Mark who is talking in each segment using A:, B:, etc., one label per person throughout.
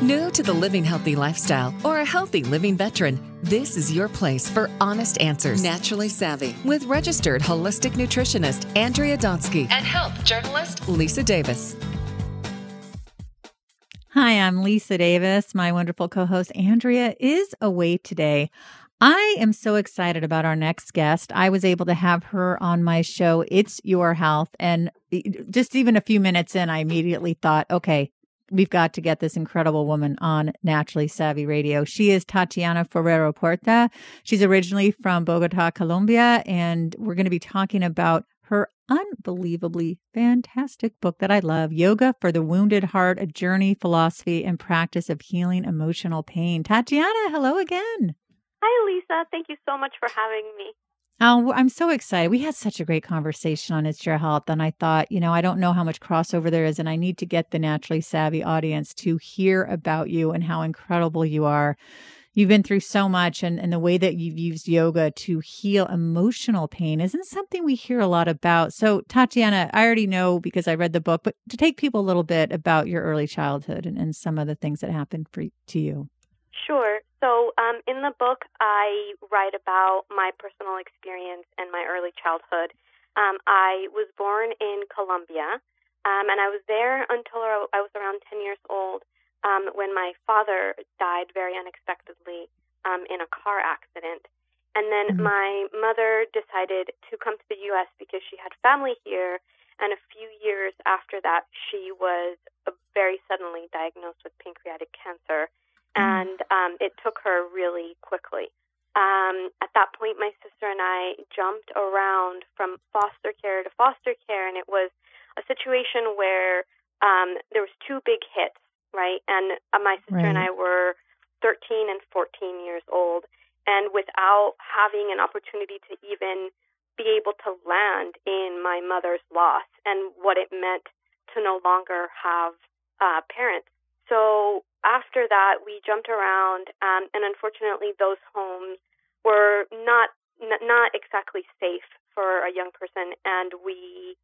A: New to the living healthy lifestyle or a healthy living veteran, this is your place for honest answers. Naturally Savvy with registered holistic nutritionist Andrea Donsky and health journalist Lisa Davis.
B: Hi, I'm Lisa Davis. My wonderful co-host Andrea is away today. I am so excited about our next guest. I was able to have her on my show, It's Your Health. And just even a few minutes in, I immediately thought, okay, we've got to get this incredible woman on Naturally Savvy Radio. She is Tatiana Ferrero Puerta. She's originally from Bogota, Colombia, and we're going to be talking about her unbelievably fantastic book that I love, Yoga for the Wounded Heart, a journey, philosophy, and practice of healing emotional pain. Tatiana, hello again.
C: Hi, Lisa. Thank you so much for having me.
B: Oh, I'm so excited. We had such a great conversation on It's Your Health. And I thought, I don't know how much crossover there is, and I need to get the Naturally Savvy audience to hear about you and how incredible you are. You've been through so much, and the way that you've used yoga to heal emotional pain isn't something we hear a lot about. So, Tatiana, I already know because I read the book, but to take people a little bit about your early childhood and some of the things that happened to you.
C: Sure. So in the book, I write about my personal experience and my early childhood. I was born in Colombia, and I was there until I was around 10 years old when my father died very unexpectedly in a car accident. And then my mother decided to come to the U.S. because she had family here, and a few years after that, she was very suddenly diagnosed with pancreatic cancer. And it took her really quickly. At that point, my sister and I jumped around from foster care to foster care, and it was a situation where there was two big hits, right? And my sister and I were 13 and 14 years old, and without having an opportunity to even be able to land in my mother's loss and what it meant to no longer have parents. So after that, we jumped around, and unfortunately, those homes were not exactly safe for a young person, and we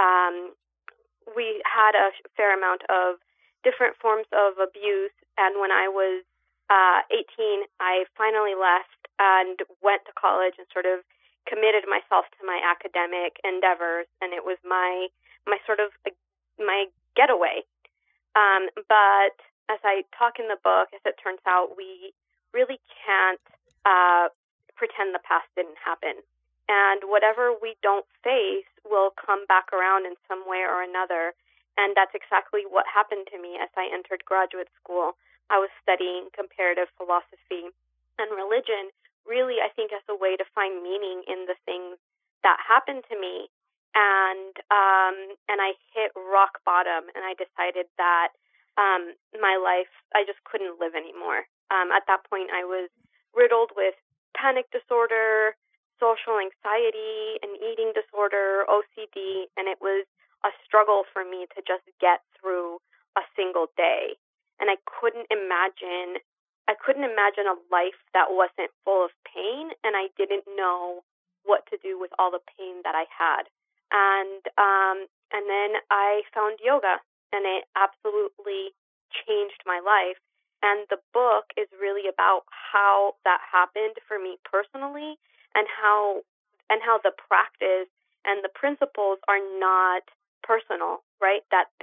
C: had a fair amount of different forms of abuse. And when I was 18, I finally left and went to college and sort of committed myself to my academic endeavors, and it was my sort of my getaway. But as I talk in the book, as it turns out, we really can't pretend the past didn't happen. And whatever we don't face will come back around in some way or another. And that's exactly what happened to me as I entered graduate school. I was studying comparative philosophy and religion, really, I think, as a way to find meaning in the things that happened to me. And I hit rock bottom, and I decided that my life, I just couldn't live anymore. At that point, I was riddled with panic disorder, social anxiety, an eating disorder, OCD, and it was a struggle for me to just get through a single day. And I couldn't imagine a life that wasn't full of pain, and I didn't know what to do with all the pain that I had. And then I found yoga, and it absolutely changed my life. And the book is really about how that happened for me personally, and how the practice and the principles are not personal, right?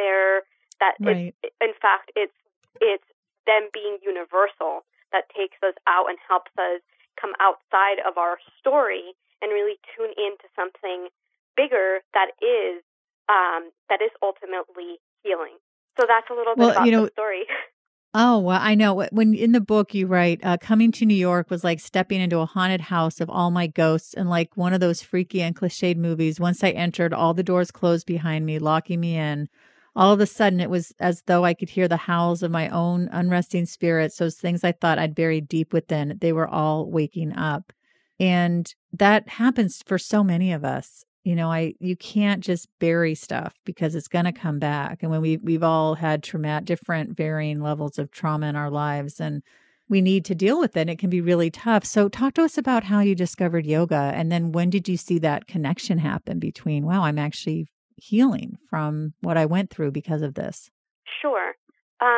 C: In fact, it's them being universal that takes us out and helps us come outside of our story and really tune into something bigger that is ultimately healing. So that's a little bit about the story.
B: Oh, well, I know. When in the book you write, coming to New York was like stepping into a haunted house of all my ghosts, and like one of those freaky and cliched movies. Once I entered, all the doors closed behind me, locking me in. All of a sudden, it was as though I could hear the howls of my own unresting spirits. Those things I thought I'd buried deep within, they were all waking up. And that happens for so many of us. You can't just bury stuff because it's going to come back. And when we've all had different varying levels of trauma in our lives, and we need to deal with it. It can be really tough. So talk to us about how you discovered yoga. And then when did you see that connection happen between, wow, I'm actually healing from what I went through because of this?
C: Sure.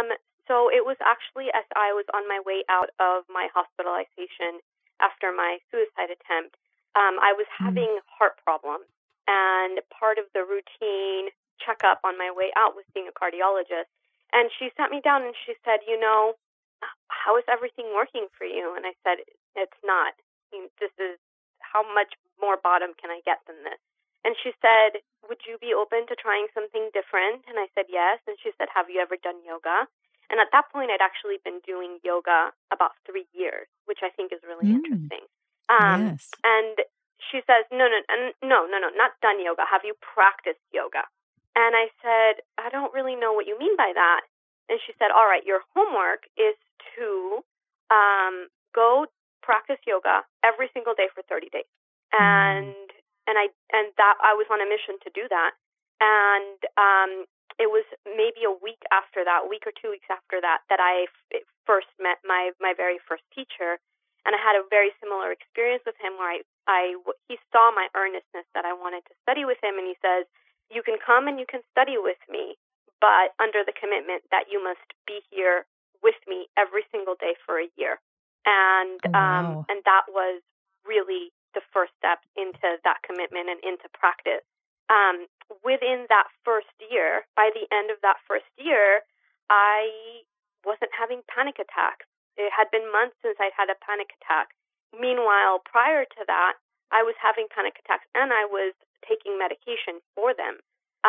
C: So it was actually as I was on my way out of my hospitalization after my suicide attempt. I was having heart problems, and part of the routine checkup on my way out was seeing a cardiologist. And she sat me down and she said, how is everything working for you? And I said, it's not. This is, how much more bottom can I get than this? And she said, would you be open to trying something different? And I said, yes. And she said, have you ever done yoga? And at that point, I'd actually been doing yoga about 3 years, which I think is really interesting.
B: Yes.
C: And she says, no, not done yoga. Have you practiced yoga? And I said, I don't really know what you mean by that. And she said, all right, your homework is to go practice yoga every single day for 30 days. And I was on a mission to do that. And it was maybe a week or 2 weeks after that I first met my very first teacher. And I had a very similar experience with him where he saw my earnestness that I wanted to study with him. And he says, you can come and you can study with me, but under the commitment that you must be here with me every single day for a year. And and that was really the first step into that commitment and into practice. Within that first year, by the end of that first year, I wasn't having panic attacks. It had been months since I'd had a panic attack. Meanwhile, prior to that, I was having panic attacks and I was taking medication for them.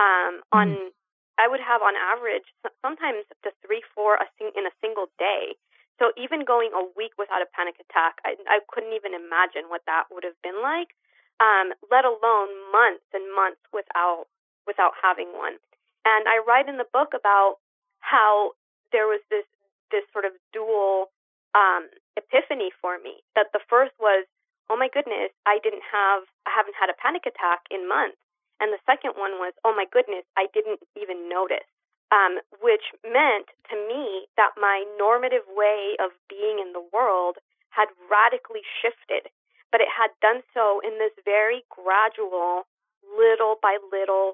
C: I would have on average sometimes up to 3-4 in a single day. So even going a week without a panic attack, I couldn't even imagine what that would have been like, let alone months and months without having one. And I write in the book about how there was this sort of dual epiphany for me. That the first was, oh my goodness, I haven't had a panic attack in months. And the second one was, oh my goodness, I didn't even notice. Which meant to me that my normative way of being in the world had radically shifted, but it had done so in this very gradual, little by little,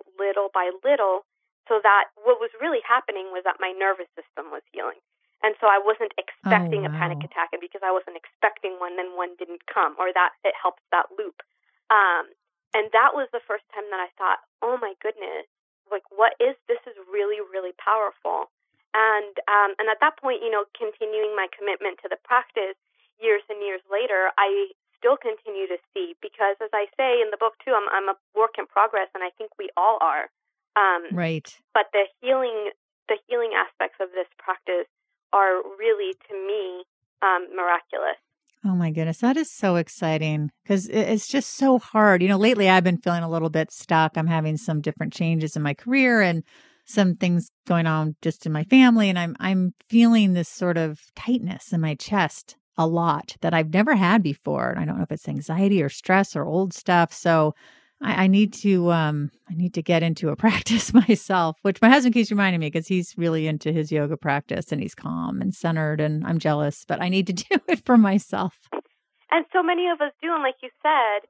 C: so that what was really happening was that my nervous system was healing. And so I wasn't expecting a panic attack, and because I wasn't expecting one, then one didn't come, or that it helps that loop. And that was the first time that I thought, oh my goodness, like this is really, really powerful. And at that point, continuing my commitment to the practice years and years later, I still continue to see, because as I say in the book too, I'm a work in progress, and I think we all are.
B: Right.
C: But the healing aspects of this practice are really, to me, miraculous.
B: Oh my goodness. That is so exciting, because it's just so hard. Lately I've been feeling a little bit stuck. I'm having some different changes in my career and some things going on just in my family. And I'm feeling this sort of tightness in my chest a lot that I've never had before. And I don't know if it's anxiety or stress or old stuff. So I need to get into a practice myself, which my husband keeps reminding me, because he's really into his yoga practice and he's calm and centered, and I'm jealous, but I need to do it for myself.
C: And so many of us do. And like you said,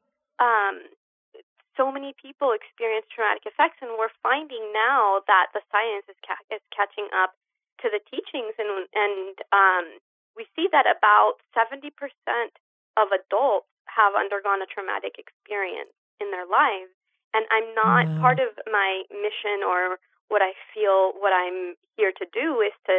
C: so many people experience traumatic effects, and we're finding now that the science is catching up to the teachings, and we see that about 70% of adults have undergone a traumatic experience in their lives. And I'm not part of my mission, or what I'm here to do is to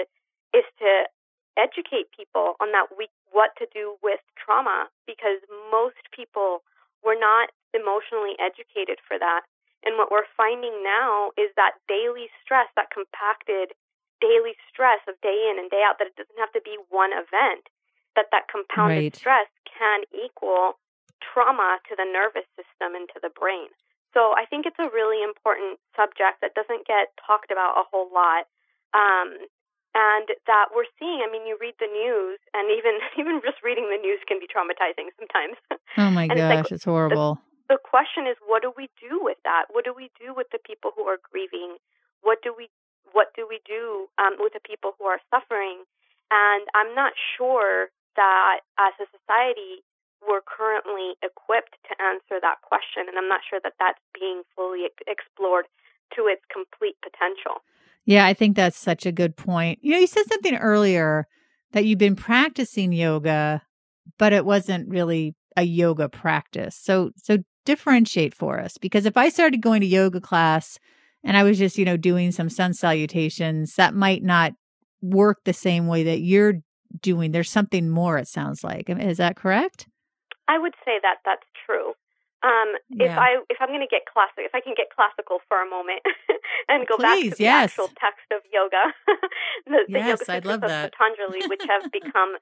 C: educate people on what to do with trauma, because most people were not emotionally educated for that. And what we're finding now is that daily stress, that compacted daily stress of day in and day out, that it doesn't have to be one event, that compounded stress can equal trauma to the nervous system and to the brain. So I think it's a really important subject that doesn't get talked about a whole lot, and that we're seeing. I mean, you read the news, and even just reading the news can be traumatizing sometimes.
B: Oh my gosh, it's horrible.
C: The question is, what do we do with that? What do we do with the people who are grieving? What do we do with the people who are suffering? And I'm not sure that as a society we're currently equipped to answer that question, and I'm not sure that that's being fully explored to its complete potential.
B: Yeah, I think that's such a good point. You said something earlier that you've been practicing yoga, but it wasn't really a yoga practice. So differentiate for us, because if I started going to yoga class and I was just, doing some sun salutations, that might not work the same way that you're doing. There's something more, it sounds like. Is that correct?
C: I would say that that's true.
B: Yeah.
C: If I'm going to get classic, if I can get classical for a moment and go back to the
B: yes.
C: actual text of yoga, the
B: Yes,
C: Yoga
B: I'd
C: Sutras
B: love
C: of
B: that.
C: Patanjali, which have become,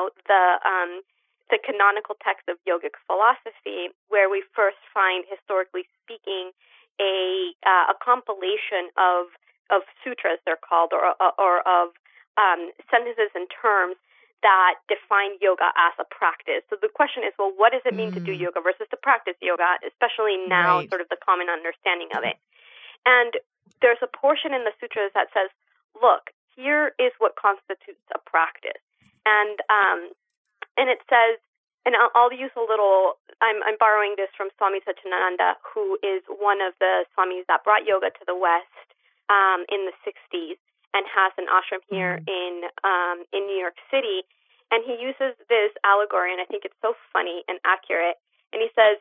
C: the canonical text of yogic philosophy, where we first find, historically speaking, a compilation of sutras, they're called, or of sentences and terms that define yoga as a practice. So the question is, well, what does it mean to do yoga versus to practice yoga, especially now, sort of the common understanding of it. And there's a portion in the sutras that says, look, here is what constitutes a practice. And it says, and I'll use a little, I'm borrowing this from Swami Satchidananda, who is one of the swamis that brought yoga to the West in the 60s. And has an ashram here in New York City. And he uses this allegory, and I think it's so funny and accurate. And he says,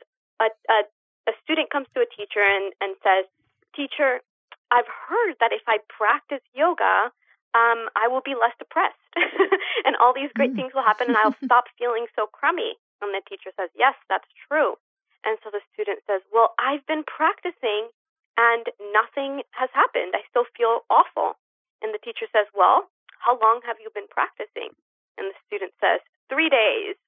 C: a student comes to a teacher and says, teacher, I've heard that if I practice yoga, I will be less depressed. And all these great things will happen, and I'll stop feeling so crummy. And the teacher says, yes, that's true. And so the student says, well, I've been practicing, and nothing has happened. I still feel awful. And the teacher says, well, how long have you been practicing? And the student says, 3 days.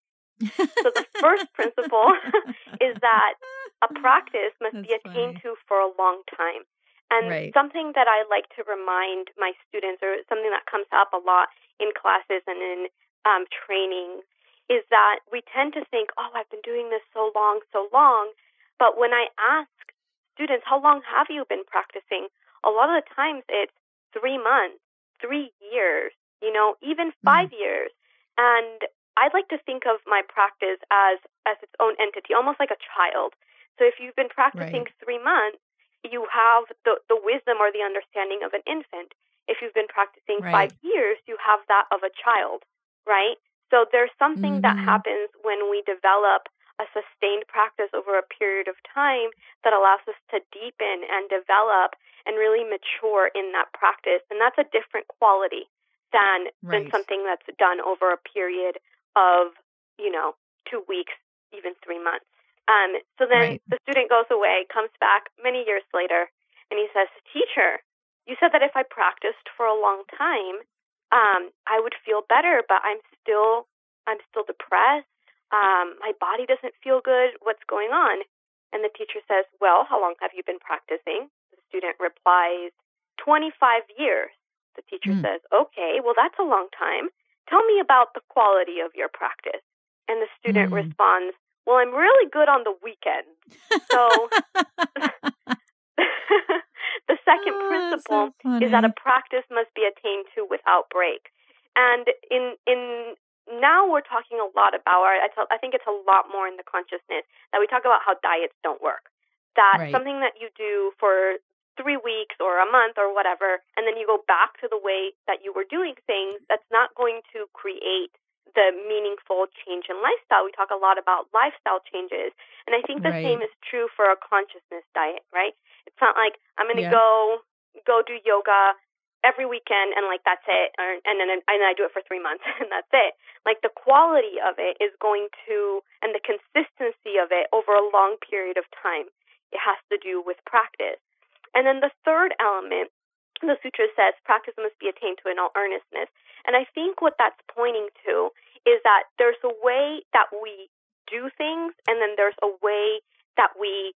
C: So the first principle is that a practice must be attained to for a long time. And something that I like to remind my students, or something that comes up a lot in classes and in training, is that we tend to think, oh, I've been doing this so long. But when I ask students, how long have you been practicing? A lot of the times it's 3 months, 3 years, even 5 years. And I'd like to think of my practice as its own entity, almost like a child. So if you've been practicing 3 months, you have the wisdom or the understanding of an infant. If you've been practicing 5 years, you have that of a child, right? So there's something that happens when we develop a sustained practice over a period of time that allows us to deepen and develop and really mature in that practice. And that's a different quality than something that's done over a period of, 2 weeks, even 3 months. So then the student goes away, comes back many years later, and he says, teacher, you said that if I practiced for a long time, I would feel better, but I'm still depressed. My body doesn't feel good. What's going on? And the teacher says, well, how long have you been practicing? The student replies, 25 years. The teacher says, okay, well, that's a long time. Tell me about the quality of your practice. And the student responds, well, I'm really good on the weekends. So the second principle is that a practice must be attained to without break. And in now we're talking a lot about, I think it's a lot more in the consciousness that we talk about how diets don't work. That something that you do for 3 weeks or a month or whatever, and then you go back to the way that you were doing things, that's not going to create the meaningful change in lifestyle. We talk a lot about lifestyle changes. And I think the same is true for a consciousness diet, right? It's not like I'm going to go do yoga every weekend and that's it, and then I do it for 3 months and that's it. The quality of it is going to, and the consistency of it over a long period of time, it has to do with practice. And then the third element, the sutra says, practice must be attained to in all earnestness. And I think what that's pointing to is that there's a way that we do things, and then there's a way that we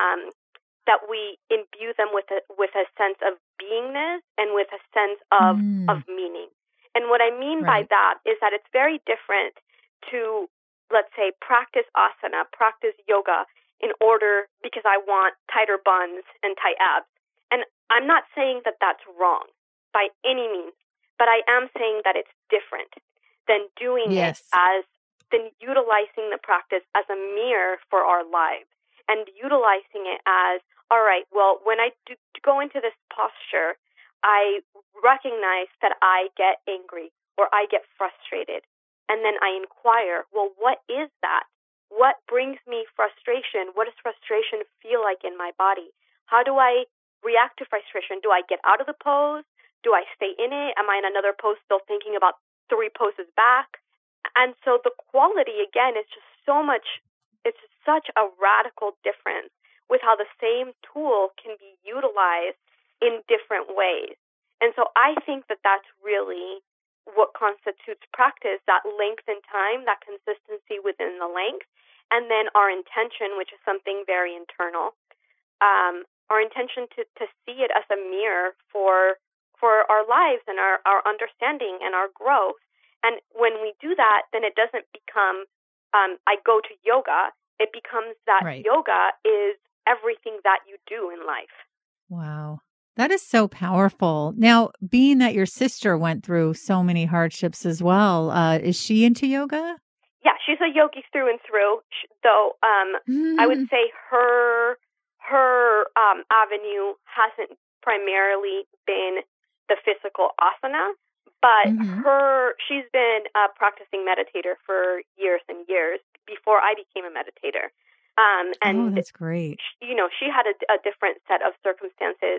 C: imbue them with a sense of beingness and with a sense of meaning. And what I mean by that is that it's very different to, let's say, practice asana, practice yoga because I want tighter buns and tight abs. And I'm not saying that that's wrong by any means, but I am saying that it's different than doing than utilizing the practice as a mirror for our lives and utilizing it as, all right, well, when I go into this posture, I recognize that I get angry or I get frustrated. And then I inquire, well, what is that? What brings me frustration? What does frustration feel like in my body? How do I react to frustration? Do I get out of the pose? Do I stay in it? Am I in another pose still thinking about 3 poses back? And so the quality, again, is just so much, it's such a radical difference with how the same tool can be utilized in different ways. And so I think that that's really what constitutes practice, that length in time, that consistency within the length, and then our intention, which is something very internal. Our intention to see it as a mirror for our lives and our understanding and our growth. And when we do that, then it doesn't become, I go to yoga. It becomes that yoga is everything that you do in life.
B: Wow. That is so powerful. Now, being that your sister went through so many hardships as well, is she into yoga?
C: Yeah, she's a yogi through and through. Though I would say her avenue hasn't primarily been the physical asana, but she's been a practicing meditator for years and years before I became a meditator. And
B: that's great.
C: She had a different set of circumstances.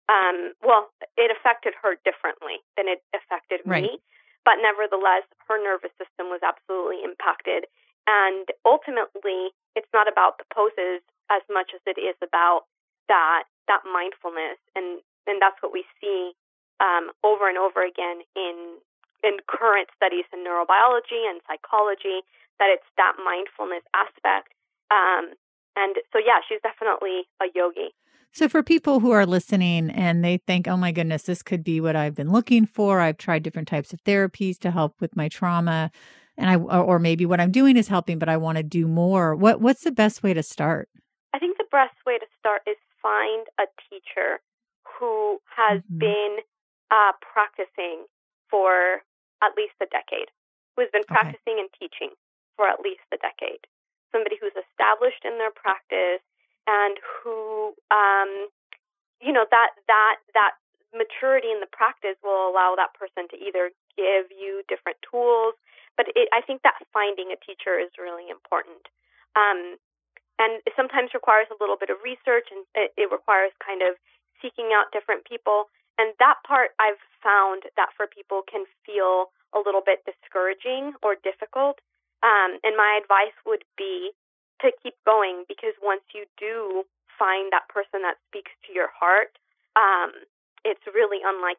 C: It affected her differently than it affected me. But nevertheless, her nervous system was absolutely impacted. And ultimately, it's not about the poses as much as it is about that mindfulness. And that's what we see over and over again in current studies in neurobiology and psychology, that it's that mindfulness aspect. And so, yeah, she's definitely a yogi.
B: So for people who are listening and they think, oh my goodness, this could be what I've been looking for. I've tried different types of therapies to help with my trauma, and or maybe what I'm doing is helping, but I want to do more. What's the best way to start?
C: I think the best way to start is find a teacher who has been practicing for at least a decade, who has been practicing and teaching for at least a decade. Somebody who's established in their practice and who, that maturity in the practice will allow that person to either give you different tools, but I think that finding a teacher is really important. And it sometimes requires a little bit of research, and it requires kind of seeking out different people. And that part I've found that for people can feel a little bit discouraging or difficult. And my advice would be to keep going, because once you do find that person that speaks to your heart, it's really unlike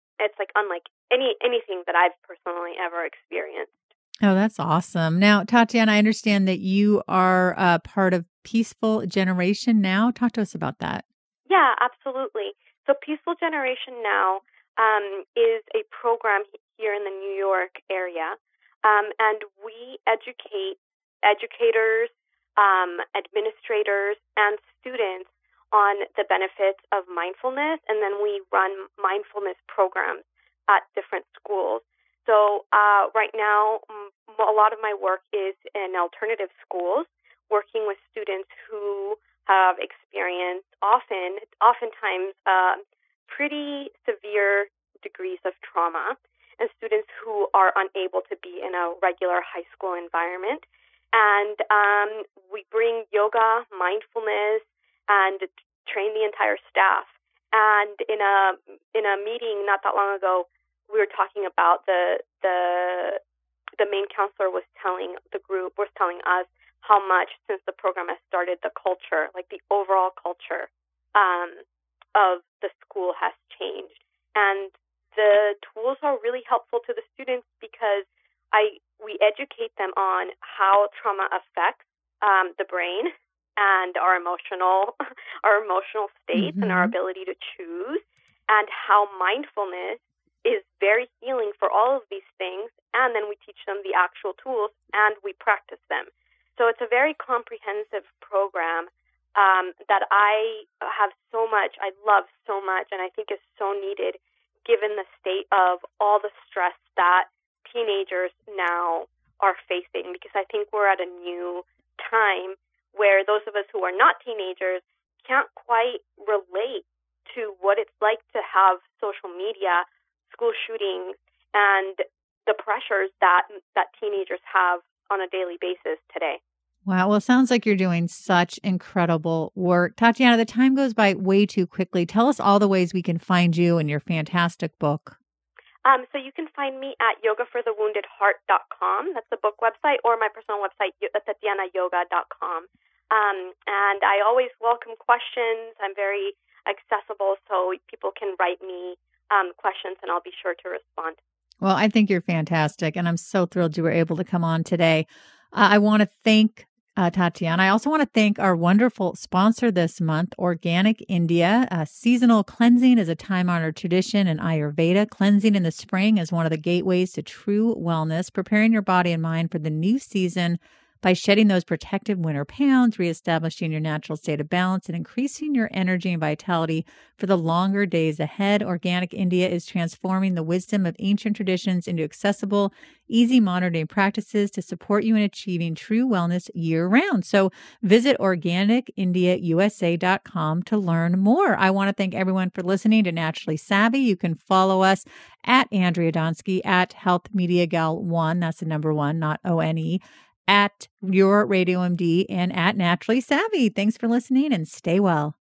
C: anything that I've personally ever experienced.
B: Oh, that's awesome. Now, Tatiana, I understand that you are part of Peaceful Generation Now. Talk to us about that.
C: Yeah, absolutely. So Peaceful Generation Now is a program here in the New York area, and we educate educators, administrators, and students on the benefits of mindfulness, and then we run mindfulness programs at different schools. So right now, a lot of my work is in alternative schools, working with students who have experienced oftentimes pretty severe degrees of trauma, and students who are unable to be in a regular high school environment. And we bring yoga, mindfulness, and train the entire staff. And in a meeting not that long ago, we were talking about the main counselor was telling us how much, since the program has started, the culture, like the overall culture of the school has changed. And the tools are really helpful to the students because we educate them on how trauma affects the brain and our emotional states and our ability to choose, and how mindfulness is very healing for all of these things. And then we teach them the actual tools and we practice them. So it's a very comprehensive program that I love so much, and I think is so needed given the state of all the stress that teenagers now are facing, because I think we're at a new time where those of us who are not teenagers can't quite relate to what it's like to have social media, school shootings, and the pressures that teenagers have on a daily basis today.
B: Wow. Well, it sounds like you're doing such incredible work. Tatiana, the time goes by way too quickly. Tell us all the ways we can find you and your fantastic book.
C: So you can find me at yogaforthewoundedheart.com. That's the book website, or my personal website, tatianayoga.com. And I always welcome questions. I'm very accessible, so people can write me questions, and I'll be sure to respond.
B: Well, I think you're fantastic, and I'm so thrilled you were able to come on today. I want to thank Tatiana. I also want to thank our wonderful sponsor this month, Organic India. Seasonal cleansing is a time-honored tradition in Ayurveda. Cleansing in the spring is one of the gateways to true wellness, preparing your body and mind for the new season by shedding those protective winter pounds, reestablishing your natural state of balance, and increasing your energy and vitality for the longer days ahead. Organic India is transforming the wisdom of ancient traditions into accessible, easy modern-day practices to support you in achieving true wellness year-round. So visit organicindiausa.com to learn more. I want to thank everyone for listening to Naturally Savvy. You can follow us at Andrea Donsky, at Health Media Gal 1, that's the number 1, not ONE, at Your Radio MD, and at Naturally Savvy. Thanks for listening and stay well.